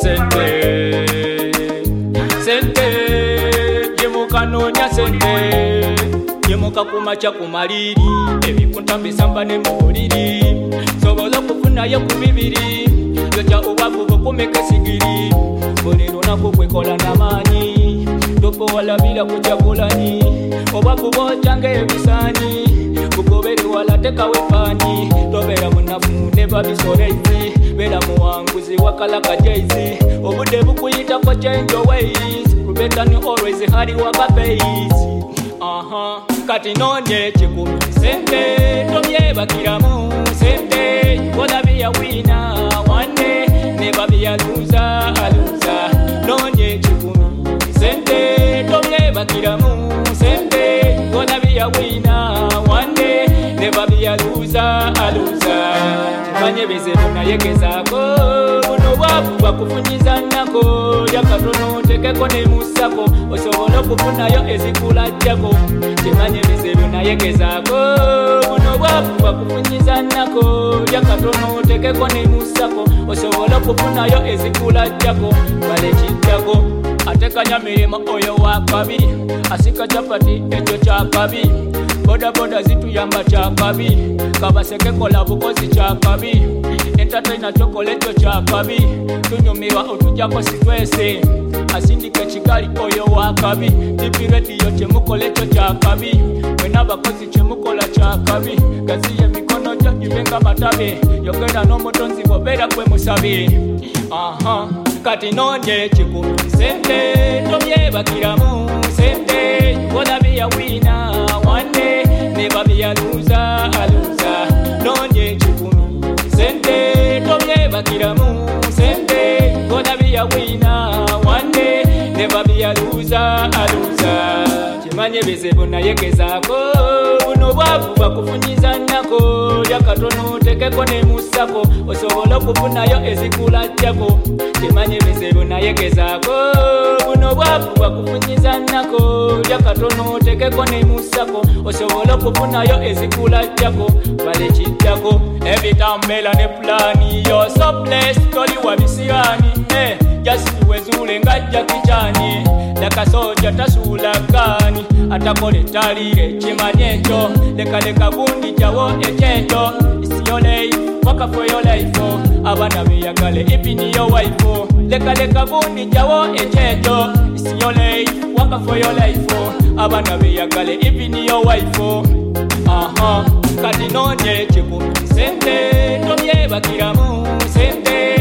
sente sente yemuka nonya sente yemuka kumacha kumaliri ebikuntambe samba ne muliri sobola kufunayo ku bibiri yocha obavu bukumeka sigiri bonero nako kwekola namanyi topo wala bila kujakulani obavu bochange ebisani kugobere wala teka wefani tobera munafu never be so lazy bera muwanguzi wakalaka jayzi obude bukuyita ko change your ways better than always hari waka face kati nonye chikumi sente tomye bakiramu sente kola be a winner one day never be a loser nonye chikumi sente tomye bakiramu sente kola be a winner one day never be a loser chimanye bezero na yegezako uno wapu bakufunyiza nako yakatono tekeko ne musako osobola kufunayo ezikula jako chimanye bezero na yegezako uno wapu bakufunyiza nako yakatono tekeko ne musako osobola kufunayo ezikula jako bale chitako atekanya mirimo oyo wakabi asika chapati echo chakabi boda boda zitu yamba chakabi kabaseke kola bukozi chakabi entertainer chocolate chakabi tunyumiwa otujako sitwese asindike chikali oyo wakabi tipi radio chemukolecho chakabi wena bakozi chemukola chakabi gaziye mikono jo ibenga matabe yogera no motonzi bobera kwe musabe kati nonye chikumi sente tomye bakiramu sente kola be a winner one day never be a loser nonye chikumi sente tomye bakiramu sente kola be a winner one day never be a loser chimanye bezebo na yegezako buno bwavu bakufunyiza nako yakatono tekeko ne musako osobola kufunayo ezikula jako chimanye bezebo na yegezako buno bwavu bakufunyiza nako yakatono tekeko ne musako osobola kufunayo ezikula jako bale chitako every time mela ne plani yo so blessed toli wabisiani just wezule ngajja kichani lakasoja tasula gani atakole talire chimanye cho leka gundi jawo echecho it's your life waka for your life abana beyagale ipini your wife leka gundi jawo echecho it's your life waka for your life abana beyagale ipini your wife kati nonye chikumi sente tomye bakiramu sente